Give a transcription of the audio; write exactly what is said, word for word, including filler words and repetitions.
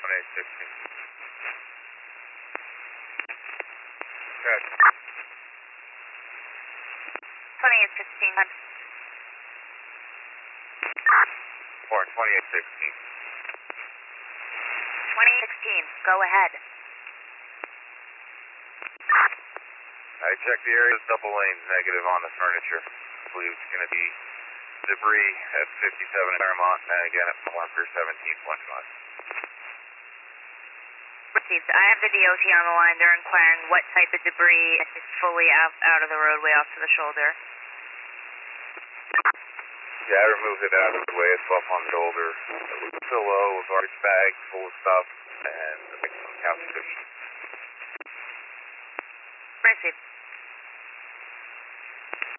twenty-eight sixteen. Correct. twenty-eight sixteen. four, twenty-eight sixteen. twenty sixteen, go ahead. I checked the area, double lanes negative on the furniture. I believe it's going to be debris at fifty-seven Claremont, and again at Parker seventeen point five. Received. I have the D O T on the line. They're inquiring what type of debris is fully out, out of the roadway off to the shoulder. Yeah, I removed it out of the way. It's up on the shoulder. It was a pillow, a garbage bag full of stuff, and some couch cushions. Received.